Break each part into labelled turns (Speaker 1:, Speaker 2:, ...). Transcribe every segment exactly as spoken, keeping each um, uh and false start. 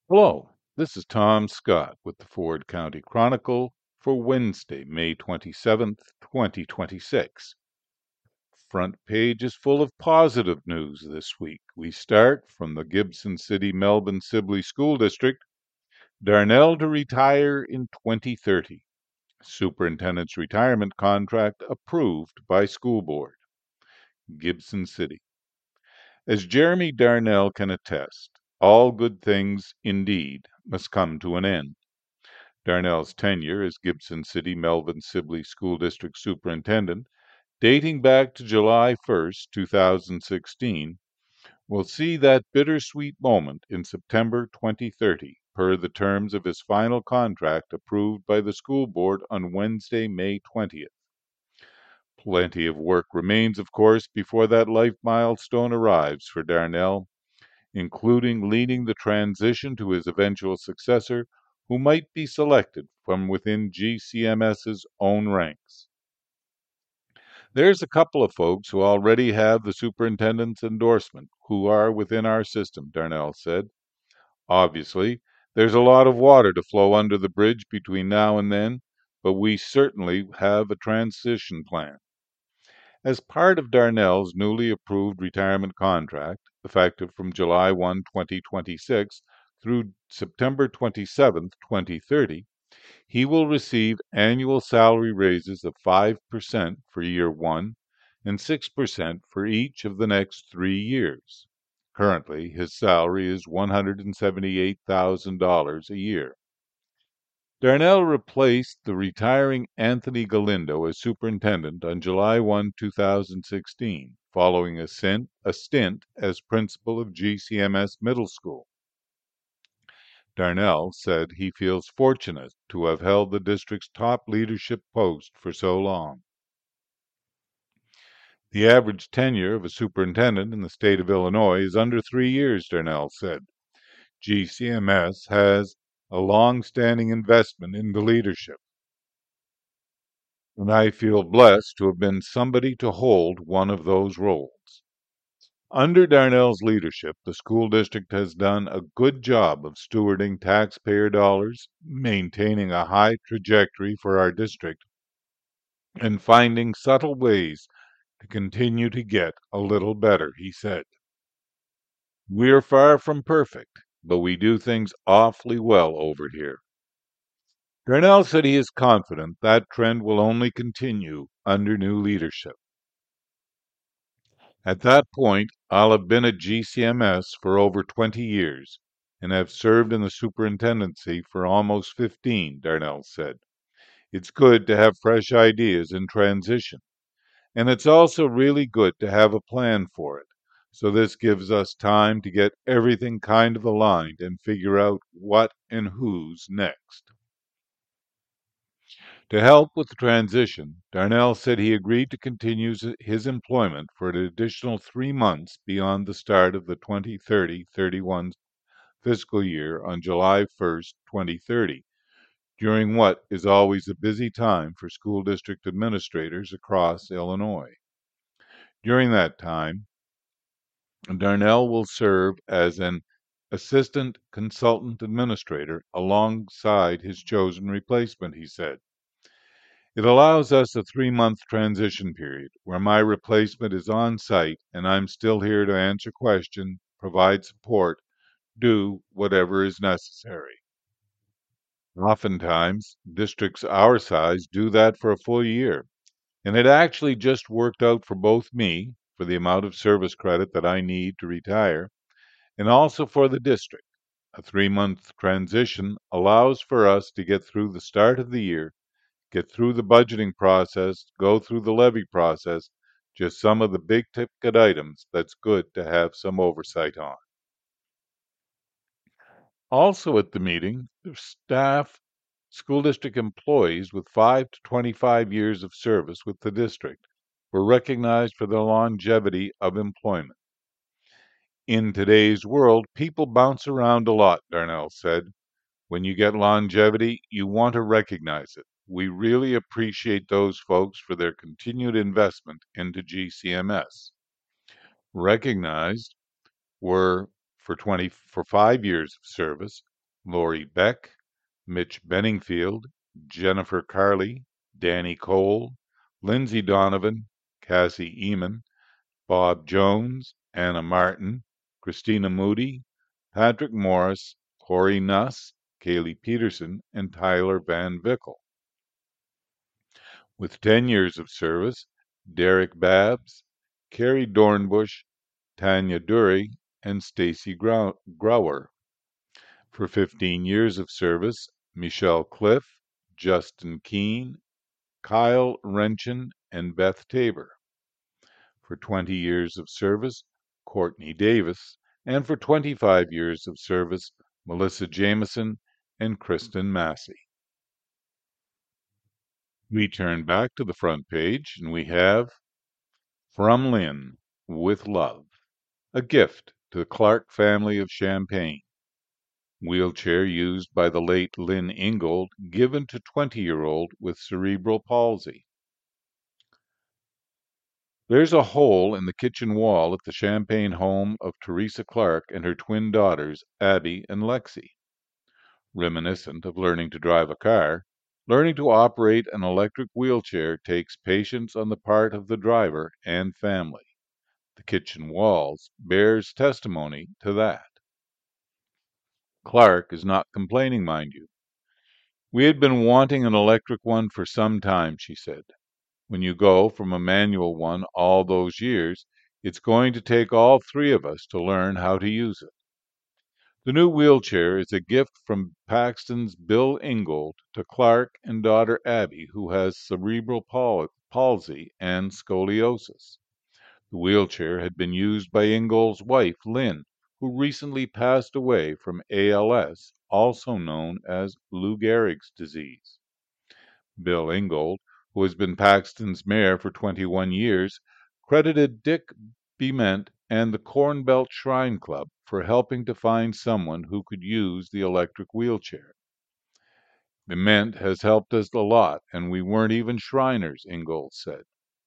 Speaker 1: Hello, this is Tom Scott with the Ford County Chronicle for Wednesday, May twenty-seventh, twenty twenty-six. Front page is full of positive news this week. We start from the Gibson City Melbourne Sibley School District. Darnell to retire in twenty thirty. Superintendent's retirement contract approved by school board. Gibson City. As Jeremy Darnell can attest, all good things, indeed, must come to an end. Darnell's tenure as Gibson City Melbourne Sibley School District Superintendent, dating back to July first, two thousand sixteen, will see that bittersweet moment in September twenty thirty, per the terms of his final contract approved by the school board on Wednesday, May twentieth. Plenty of work remains, of course, before that life milestone arrives for Darnell, including leading the transition to his eventual successor, who might be selected from within G C M S's own ranks. There's a couple of folks who already have the superintendent's endorsement who are within our system, Darnell said. Obviously, there's a lot of water to flow under the bridge between now and then, but we certainly have a transition plan. As part of Darnell's newly approved retirement contract, effective from July first, twenty twenty-six through September twenty-seventh, twenty thirty, he will receive annual salary raises of five percent for year one and six percent for each of the next three years. Currently, his salary is one hundred seventy-eight thousand dollars a year. Darnell replaced the retiring Anthony Galindo as superintendent on July first, two thousand sixteen, following a stint, a stint as principal of G C M S Middle School. Darnell said he feels fortunate to have held the district's top leadership post for so long. The average tenure of a superintendent in the state of Illinois is under three years, Darnell said. G C M S has a long-standing investment in the leadership, and I feel blessed to have been somebody to hold one of those roles. Under Darnell's leadership, the school district has done a good job of stewarding taxpayer dollars, maintaining a high trajectory for our district, and finding subtle ways to continue to get a little better, he said. We're far from perfect, but we do things awfully well over here. Darnell said he is confident that trend will only continue under new leadership. At that point, I'll have been at G C M S for over twenty years and have served in the superintendency for almost fifteen, Darnell said. It's good to have fresh ideas in transition, and it's also really good to have a plan for it. So this gives us time to get everything kind of aligned and figure out what and who's next. To help with the transition, Darnell said he agreed to continue his employment for an additional three months beyond the start of the twenty thirty thirty-one fiscal year on July first, twenty thirty, during what is always a busy time for school district administrators across Illinois. During that time, Darnell will serve as an assistant consultant administrator alongside his chosen replacement, he said. It allows us a three month transition period where my replacement is on site and I'm still here to answer questions, provide support, do whatever is necessary. Oftentimes, districts our size do that for a full year, and it actually just worked out for both me, for the amount of service credit that I need to retire, and also for the district. A three month transition allows for us to get through the start of the year, get through the budgeting process, go through the levy process, just some of the big ticket items that's good to have some oversight on. Also at the meeting, the staff, school district employees with five to twenty-five years of service with the district were recognized for their longevity of employment. In today's world, people bounce around a lot, Darnell said. When you get longevity, you want to recognize it. We really appreciate those folks for their continued investment into G C M S. Recognized were for twenty for five years of service, Lori Beck, Mitch Benningfield, Jennifer Carley, Danny Cole, Lindsay Donovan, Cassie Eamon, Bob Jones, Anna Martin, Christina Moody, Patrick Morris, Corey Nuss, Kaylee Peterson, and Tyler Van Vickle. With ten years of service, Derek Babs, Carrie Dornbush, Tanya Dury, and Stacy Grower. For fifteen years of service, Michelle Cliff, Justin Keene, Kyle Wrenchen, and Beth Tabor. For twenty years of service, Courtney Davis, and for twenty-five years of service, Melissa Jameson and Kristen Massey. We turn back to the front page and we have From Lynn, with love, a gift to the Clark family of Champaign. Wheelchair used by the late Lynn Ingold, given to twenty-year-old with cerebral palsy. There's a hole in the kitchen wall at the Champaign home of Teresa Clark and her twin daughters, Abby and Lexi. Reminiscent of learning to drive a car, learning to operate an electric wheelchair takes patience on the part of the driver and family. The kitchen walls bears testimony to that. Clark is not complaining, mind you. We had been wanting an electric one for some time, she said. When you go from a manual one all those years, it's going to take all three of us to learn how to use it. The new wheelchair is a gift from Paxton's Bill Ingold to Clark and daughter Abby, who has cerebral pal- palsy and scoliosis. The wheelchair had been used by Ingold's wife, Lynn, who recently passed away from A L S, also known as Lou Gehrig's disease. Bill Ingold, who has been Paxton's mayor for twenty-one years, credited Dick Bement and the Corn Belt Shrine Club for helping to find someone who could use the electric wheelchair. Bement has helped us a lot, and we weren't even Shriners, Ingold said.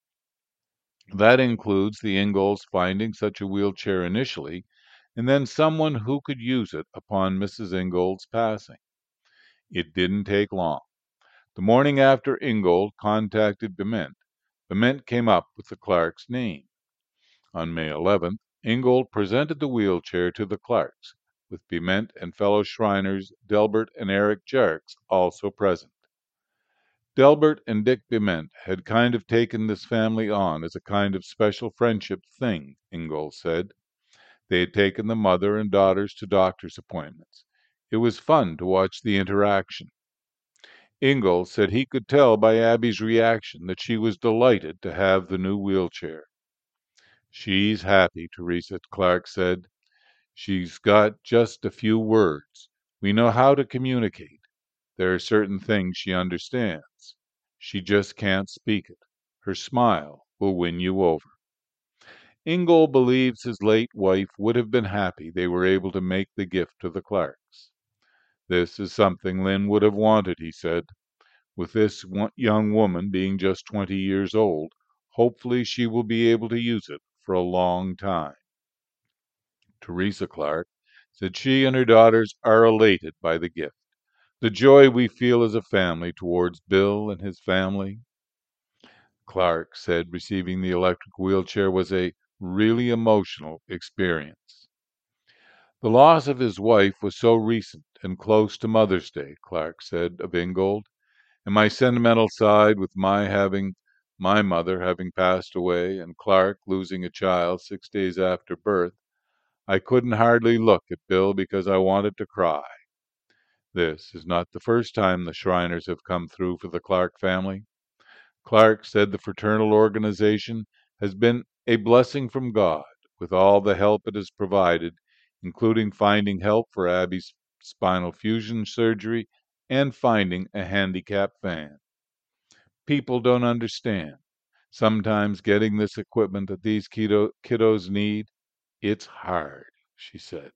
Speaker 1: That includes the Ingolds finding such a wheelchair initially, and then someone who could use it upon Missus Ingold's passing. It didn't take long. The morning after Ingold contacted Bement, Bement came up with the Clarks' name. On May eleventh, Ingold presented the wheelchair to the Clarks, with Bement and fellow Shriners Delbert and Eric Jarks also present. Delbert and Dick Bement had kind of taken this family on as a kind of special friendship thing, Ingold said. They had taken the mother and daughters to doctor's appointments. It was fun to watch the interaction. Ingold said he could tell by Abby's reaction that she was delighted to have the new wheelchair. She's happy, Teresa Clark said. She's got just a few words. We know how to communicate. There are certain things she understands. She just can't speak it. Her smile will win you over. Ingold believes his late wife would have been happy they were able to make the gift to the Clarks. This is something Lynn would have wanted, he said. With this young woman being just twenty years old, hopefully she will be able to use it for a long time. Teresa Clark said she and her daughters are elated by the gift. The joy we feel as a family towards Bill and his family. Clark said receiving the electric wheelchair was a really emotional experience. The loss of his wife was so recent and close to Mother's Day, Clark said of Ingold, and my sentimental side with my having my mother having passed away and Clark losing a child six days after birth, I couldn't hardly look at Bill because I wanted to cry. This is not the first time the Shriners have come through for the Clark family. Clark said the fraternal organization has been a blessing from God with all the help it has provided, including finding help for Abby's spinal fusion surgery and finding a handicap van. People don't understand. Sometimes getting this equipment that these kiddo- kiddos need, it's hard, she said.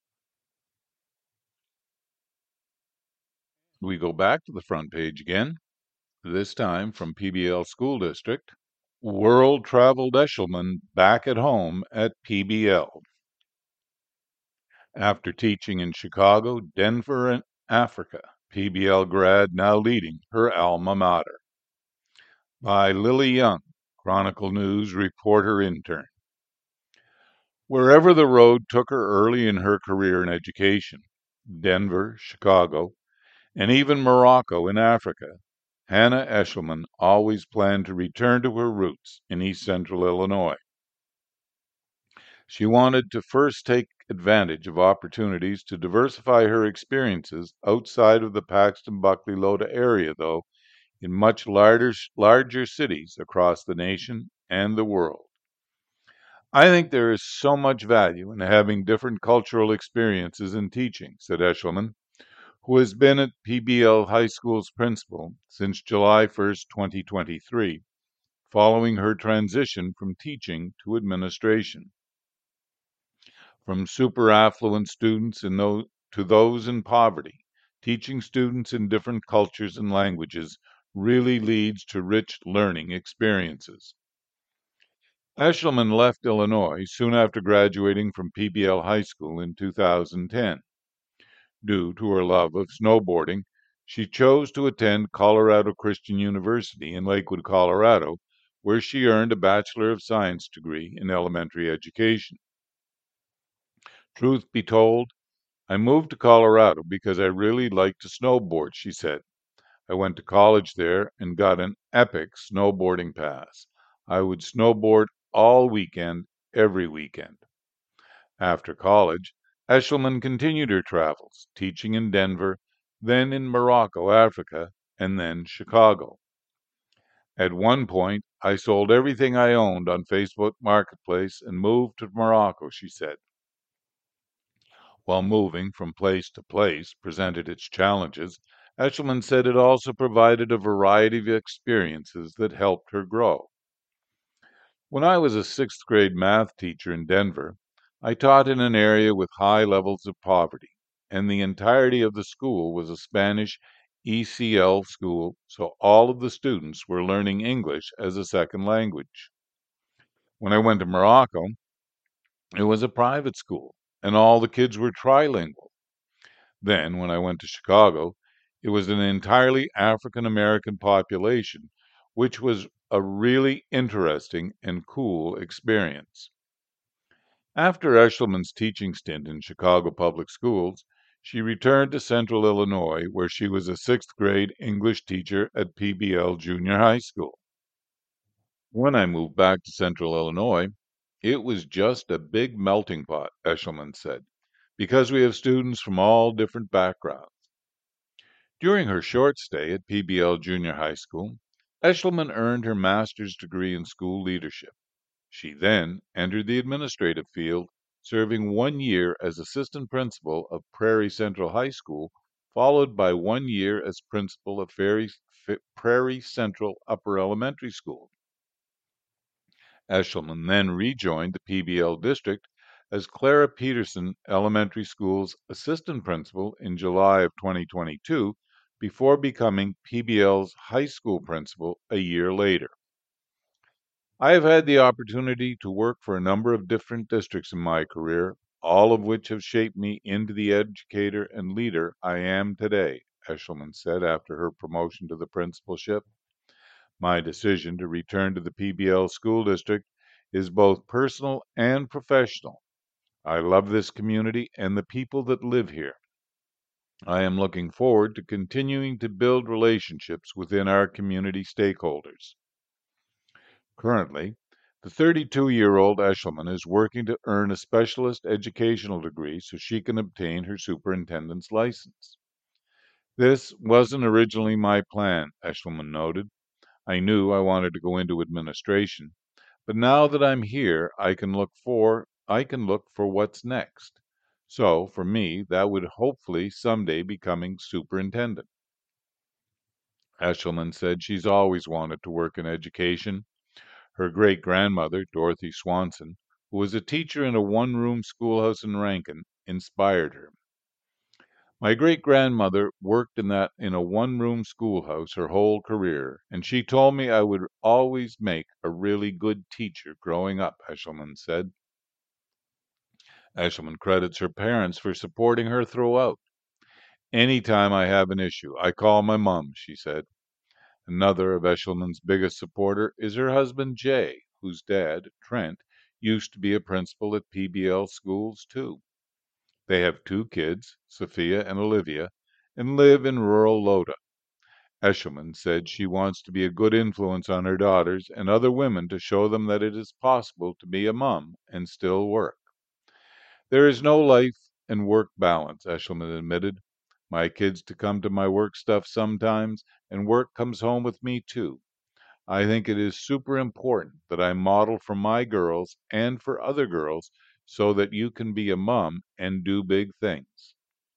Speaker 1: We go back to the front page again, this time from P B L School District. World traveled Eshelman back at home at P B L. After teaching in Chicago, Denver, and Africa, P B L grad now leading her alma mater. By Lily Young, Chronicle News reporter intern. Wherever the road took her early in her career in education, Denver, Chicago, and even Morocco in Africa, Hannah Eshelman always planned to return to her roots in East Central Illinois. She wanted to first take advantage of opportunities to diversify her experiences outside of the Paxton-Buckley-Loda area, though, in much larger, larger cities across the nation and the world. I think there is so much value in having different cultural experiences in teaching, said Eshelman, who has been at P B L High School's principal since July first, twenty twenty-three, following her transition from teaching to administration. From super affluent students in those, to those in poverty, teaching students in different cultures and languages really leads to rich learning experiences. Eshelman left Illinois soon after graduating from P B L High School in two thousand ten. Due to her love of snowboarding, she chose to attend Colorado Christian University in Lakewood, Colorado, where she earned a Bachelor of Science degree in elementary education. Truth be told, I moved to Colorado because I really like to snowboard, she said. I went to college there and got an epic snowboarding pass. I would snowboard all weekend, every weekend. After college, Eshelman continued her travels, teaching in Denver, then in Morocco, Africa, and then Chicago. At one point, I sold everything I owned on Facebook Marketplace and moved to Morocco, she said. While moving from place to place presented its challenges, Eshelman said it also provided a variety of experiences that helped her grow. When I was a sixth grade math teacher in Denver, I taught in an area with high levels of poverty, and the entirety of the school was a Spanish E C L school, so all of the students were learning English as a second language. When I went to Morocco, it was a private school, and all the kids were trilingual. Then, when I went to Chicago, it was an entirely African American population, which was a really interesting and cool experience. After Eshelman's teaching stint in Chicago Public Schools, she returned to Central Illinois, where she was a sixth grade English teacher at P B L Junior High School. When I moved back to Central Illinois, it was just a big melting pot, Eshelman said, because we have students from all different backgrounds. During her short stay at P B L Junior High School, Eshelman earned her master's degree in school leadership. She then entered the administrative field, serving one year as assistant principal of Prairie Central High School, followed by one year as principal of Prairie Central Upper Elementary School. Eshelman then rejoined the P B L district as Clara Peterson Elementary School's assistant principal in July of twenty twenty-two, before becoming P B L's high school principal a year later. I have had the opportunity to work for a number of different districts in my career, all of which have shaped me into the educator and leader I am today, Eshelman said after her promotion to the principalship. My decision to return to the P B L school district is both personal and professional. I love this community and the people that live here. I am looking forward to continuing to build relationships within our community stakeholders. Currently, the thirty-two-year-old Eshelman is working to earn a specialist educational degree so she can obtain her superintendent's license. This wasn't originally my plan, Eshelman noted. I knew I wanted to go into administration, but now that I'm here, I can look for I can look for what's next. So, for me, that would hopefully someday becoming superintendent. Eshelman said she's always wanted to work in education. Her great grandmother, Dorothy Swanson, who was a teacher in a one room schoolhouse in Rankin, inspired her. My great grandmother worked in that in a one room schoolhouse her whole career, and she told me I would always make a really good teacher growing up, Eshelman said. Eshelman credits her parents for supporting her throughout. Anytime I have an issue, I call my mom, she said. Another of Eshelman's biggest supporter is her husband Jay, whose dad, Trent, used to be a principal at P B L schools too. They have two kids, Sophia and Olivia, and live in rural Loda. Eshelman said she wants to be a good influence on her daughters and other women to show them that it is possible to be a mom and still work. There is no life and work balance, Eshelman admitted. My kids to come to my work stuff sometimes, and work comes home with me too. I think it is super important that I model for my girls and for other girls so that you can be a mom and do big things.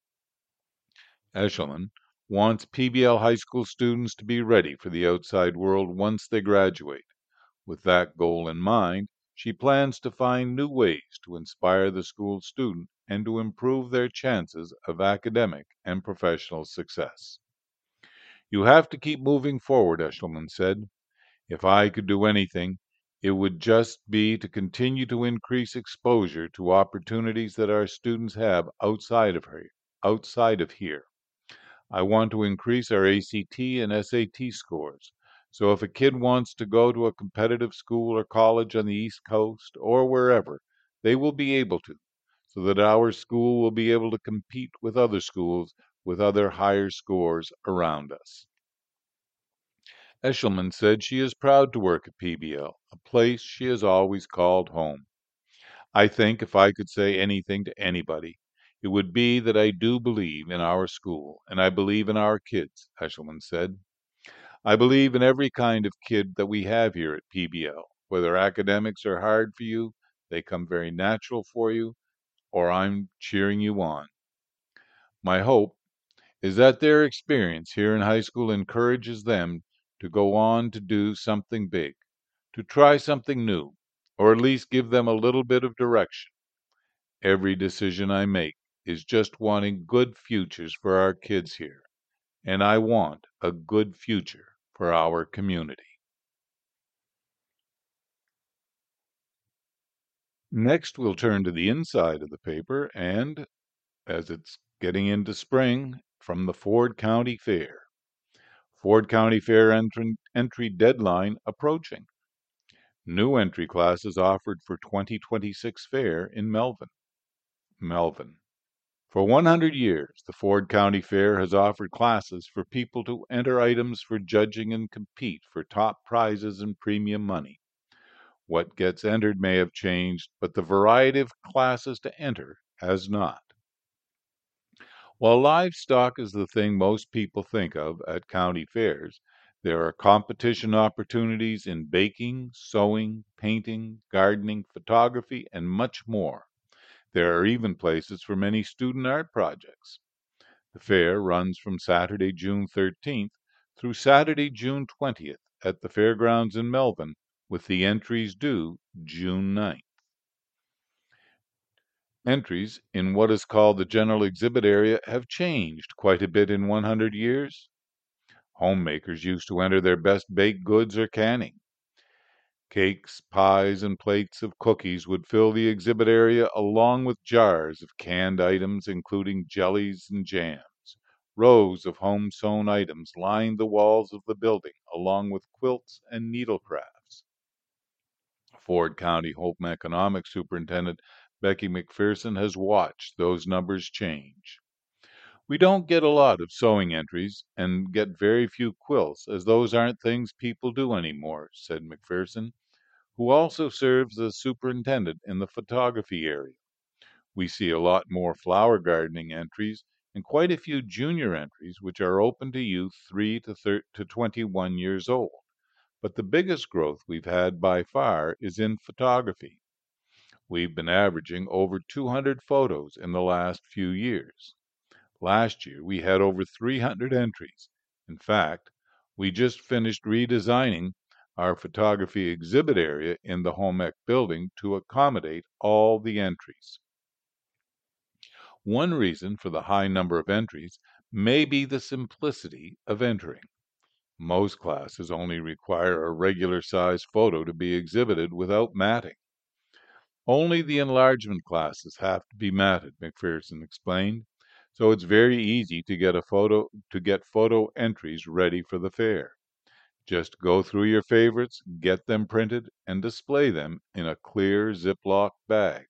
Speaker 1: Eshelman wants P B L high school students to be ready for the outside world once they graduate. With that goal in mind, she plans to find new ways to inspire the school student and to improve their chances of academic and professional success. You have to keep moving forward, Eshelman said. If I could do anything, it would just be to continue to increase exposure to opportunities that our students have outside of here, outside of here. I want to increase our A C T and S A T scores. So if a kid wants to go to a competitive school or college on the East Coast or wherever, they will be able to, so that our school will be able to compete with other schools with other higher scores around us. Eshelman said she is proud to work at P B L, a place she has always called home. I think if I could say anything to anybody, it would be that I do believe in our school and I believe in our kids, Eshelman said. I believe in every kind of kid that we have here at P B L. Whether academics are hard for you, they come very natural for you, or I'm cheering you on. My hope is that their experience here in high school encourages them to go on to do something big, to try something new, or at least give them a little bit of direction. Every decision I make is just wanting good futures for our kids here, and I want a good future for our community. Next, we'll turn to the inside of the paper, and as it's getting into spring, from the Ford County Fair. Ford County Fair entry, entry deadline approaching. New entry classes offered for twenty twenty-six fair in Melvin. Melvin. For one hundred years, the Ford County Fair has offered classes for people to enter items for judging and compete for top prizes and premium money. What gets entered may have changed, but the variety of classes to enter has not. While livestock is the thing most people think of at county fairs, there are competition opportunities in baking, sewing, painting, gardening, photography, and much more. There are even places for many student art projects. The fair runs from Saturday, June thirteenth through Saturday, June twentieth at the fairgrounds in Melvin, with the entries due June ninth. Entries in what is called the general exhibit area have changed quite a bit in one hundred years. Homemakers used to enter their best baked goods or canning. Cakes, pies, and plates of cookies would fill the exhibit area along with jars of canned items, including jellies and jams. Rows of home sewn items lined the walls of the building, along with quilts and needlecrafts. Ford County Home Economics Superintendent Becky McPherson has watched those numbers change. We don't get a lot of sewing entries and get very few quilts, as those aren't things people do anymore, said McPherson, who also serves as superintendent in the photography area. We see a lot more flower gardening entries and quite a few junior entries, which are open to youth three to, thirty to twenty-one years old. But the biggest growth we've had by far is in photography. We've been averaging over two hundred photos in the last few years. Last year, we had over three hundred entries. In fact, we just finished redesigning our photography exhibit area in the Home Ec building to accommodate all the entries. One reason for the high number of entries may be the simplicity of entering. Most classes only require a regular size photo to be exhibited without matting. Only the enlargement classes have to be matted, McPherson explained, so it's very easy to get a photo to get photo entries ready for the fair. Just go through your favorites, get them printed, and display them in a clear Ziploc bag.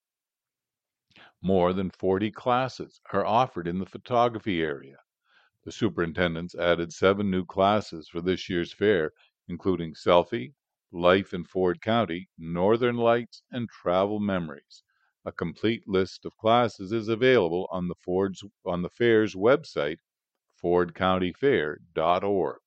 Speaker 1: More than forty classes are offered in the photography area. The superintendents added seven new classes for this year's fair, including Selfie, Life in Ford County, Northern Lights, and Travel Memories. A complete list of classes is available on the Ford's on the fair's website, ford county fair dot org.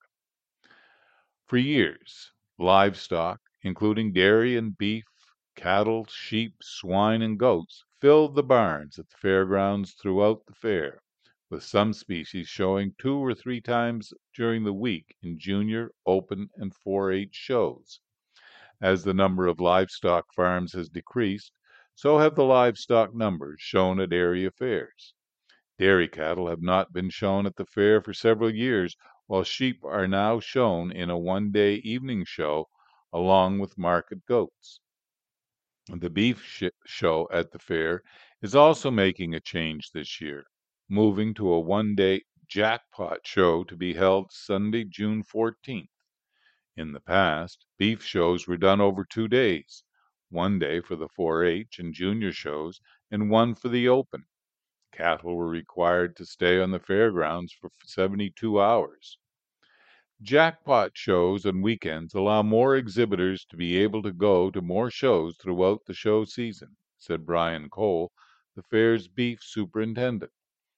Speaker 1: For years, livestock, including dairy and beef, cattle, sheep, swine, and goats, filled the barns at the fairgrounds throughout the fair, with some species showing two or three times during the week in junior, open, and four H shows. As the number of livestock farms has decreased, so have the livestock numbers shown at area fairs. Dairy cattle have not been shown at the fair for several years, while sheep are now shown in a one-day evening show along with market goats. The beef sh- show at the fair is also making a change this year, moving to a one-day jackpot show to be held Sunday, June fourteenth. In the past, beef shows were done over two days, one day for the four H and junior shows, and one for the open. Cattle were required to stay on the fairgrounds for seventy-two hours. Jackpot shows on weekends allow more exhibitors to be able to go to more shows throughout the show season, said Brian Cole, the fair's beef superintendent.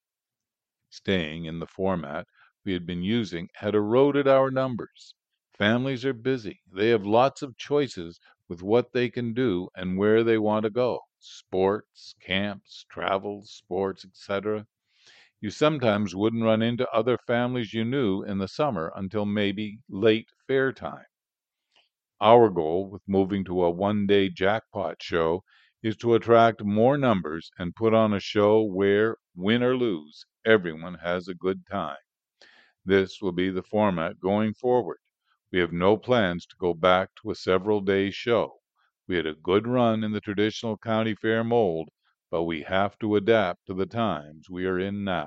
Speaker 1: Staying in the format we had been using had eroded our numbers. Families are busy. They have lots of choices with what they can do and where they want to go. Sports, camps, travels, sports, et cetera. You sometimes wouldn't run into other families you knew in the summer until maybe late fair time. Our goal with moving to a one day jackpot show is to attract more numbers and put on a show where, win or lose, everyone has a good time. This will be the format going forward. We have no plans to go back to a several day show. We had a good run in the traditional county fair mold, but we have to adapt to the times we are in now.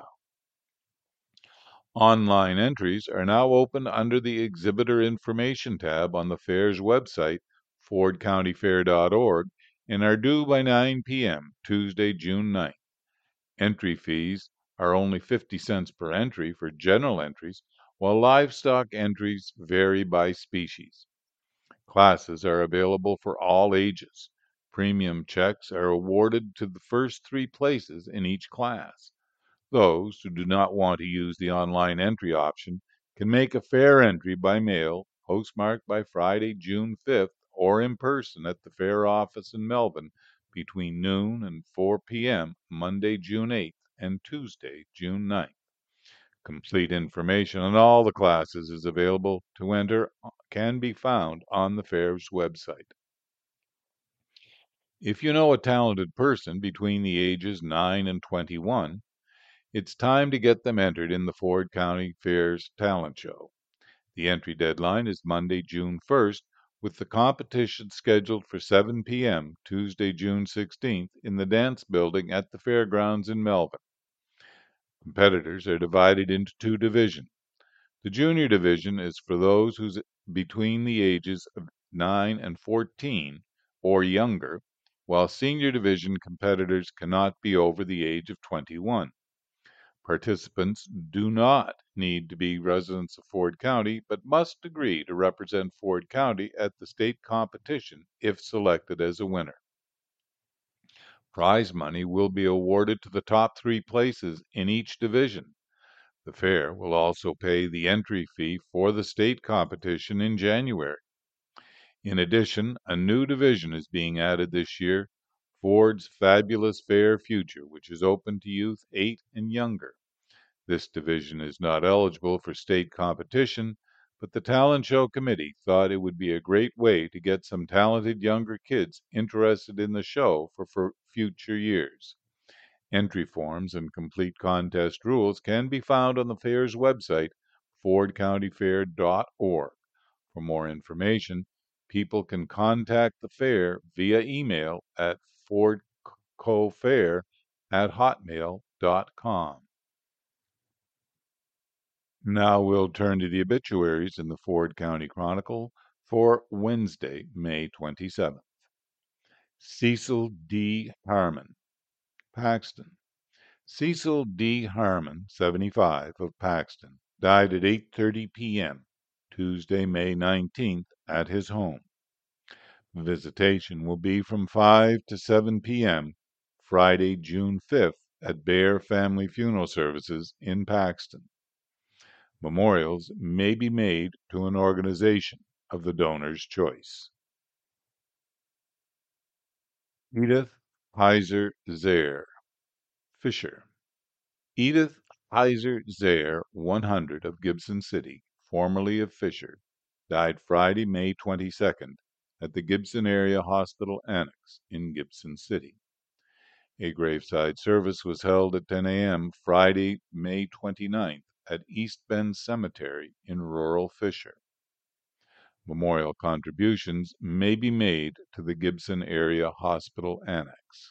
Speaker 1: Online entries are now open under the Exhibitor Information tab on the fair's website, ford county fair dot org, and are due by nine p.m. Tuesday, June ninth. Entry fees are only fifty cents per entry for general entries, while livestock entries vary by species. Classes are available for all ages. Premium checks are awarded to the first three places in each class. Those who do not want to use the online entry option can make a fair entry by mail, postmarked by Friday, June fifth, or in person at the fair office in Melbourne between noon and four p.m. Monday, June eighth and Tuesday, June ninth. Complete information on all the classes is available to enter can be found on the fair's website. If you know a talented person between the ages nine and twenty-one, it's time to get them entered in the Ford County Fair's talent show. The entry deadline is Monday, June first, with the competition scheduled for seven p.m. Tuesday, June sixteenth in the dance building at the fairgrounds in Melbourne. Competitors are divided into two divisions. The junior division is for those who's between the ages of nine and fourteen or younger, while senior division competitors cannot be over the age of twenty-one. Participants do not need to be residents of Ford County, but must agree to represent Ford County at the state competition if selected as a winner. Prize money will be awarded to the top three places in each division. The fair will also pay the entry fee for the state competition in January. In addition, a new division is being added this year, Ford's Fabulous Fair Future, which is open to youth eight and younger. This division is not eligible for state competition, but the Talent Show Committee thought it would be a great way to get some talented younger kids interested in the show for, for future years. Entry forms and complete contest rules can be found on the fair's website, ford county fair dot org. For more information, People can contact the fair via email at fordcofair at hotmail dot com. Now we'll turn to the obituaries in the Ford County Chronicle for Wednesday, May twenty-seventh. Cecil D. Harmon, Paxton. Cecil D. Harmon, seventy-five, of Paxton, died at eight thirty p.m. Tuesday, May nineteenth, at his home. Visitation will be from five to seven p.m. Friday, June fifth, at Bear Family Funeral Services in Paxton. Memorials may be made to an organization of the donor's choice. Edith Heiser Zare, Fisher. Edith Heiser Zare, one hundred, of Gibson City, formerly of Fisher, died Friday, May twenty-second, at the Gibson Area Hospital Annex in Gibson City. A graveside service was held at ten a.m. Friday, May twenty-ninth, at East Bend Cemetery in rural Fisher. Memorial contributions may be made to the Gibson Area Hospital Annex.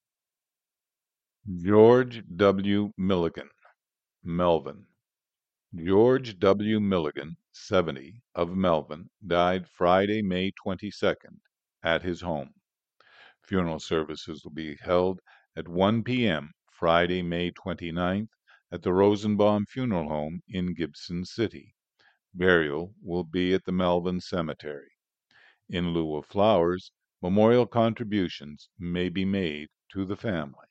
Speaker 1: George W. Milligan, Melvin. George W. Milligan, seventy, of Melvin, died Friday, May twenty-second, at his home. Funeral services will be held at one p.m. Friday, May twenty-ninth, at the Rosenbaum Funeral Home in Gibson City. Burial will be at the Melvin Cemetery. In lieu of flowers, memorial contributions may be made to the family.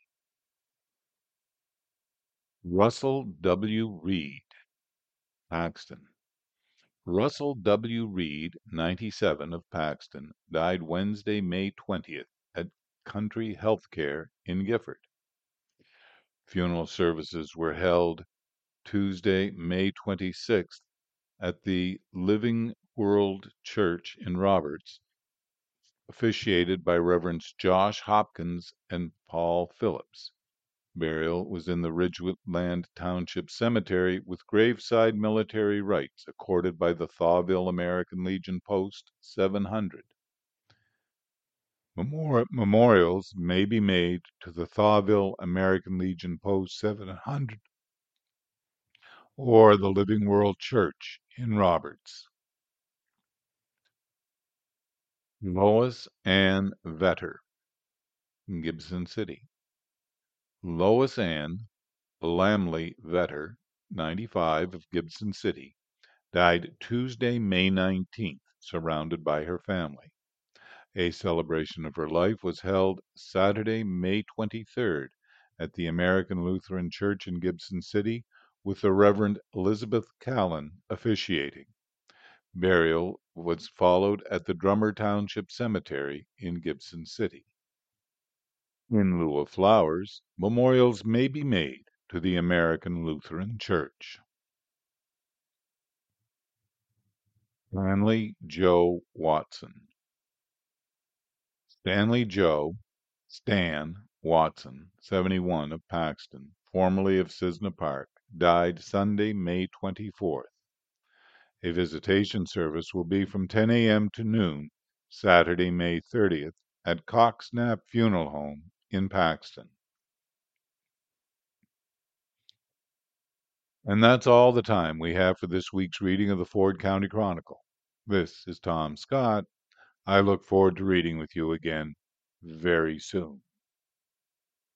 Speaker 1: Russell W. Reed, Paxton. Russell W. Reed, ninety-seven, of Paxton, died Wednesday, May twentieth, at Country Healthcare in Gifford. Funeral services were held Tuesday, May twenty-sixth, at the Living World Church in Roberts, officiated by Reverends Josh Hopkins and Paul Phillips. Burial was in the Ridgeland Township Cemetery with graveside military rites accorded by the Thawville American Legion Post seven hundred. Memori- memorials may be made to the Thawville American Legion Post seven hundred or the Living World Church in Roberts. Lois Ann Vetter, Gibson City. Lois Ann Lamley Vetter, ninety-five, of Gibson City, died Tuesday, May nineteenth, surrounded by her family. A celebration of her life was held Saturday, May twenty-third, at the American Lutheran Church in Gibson City, with the Reverend Elizabeth Callan officiating. Burial was followed at the Drummer Township Cemetery in Gibson City. In lieu of flowers, memorials may be made to the American Lutheran Church. Stanley Joe Watson. Stanley Joe, Stan Watson, seventy-one, of Paxton, formerly of Cisna Park, died Sunday, May twenty-fourth. A visitation service will be from ten a.m. to noon, Saturday, May thirtieth, at Coxknapp Funeral Home in Paxton. And that's all the time we have for this week's reading of the Ford County Chronicle. This is Tom Scott. I look forward to reading with you again very soon.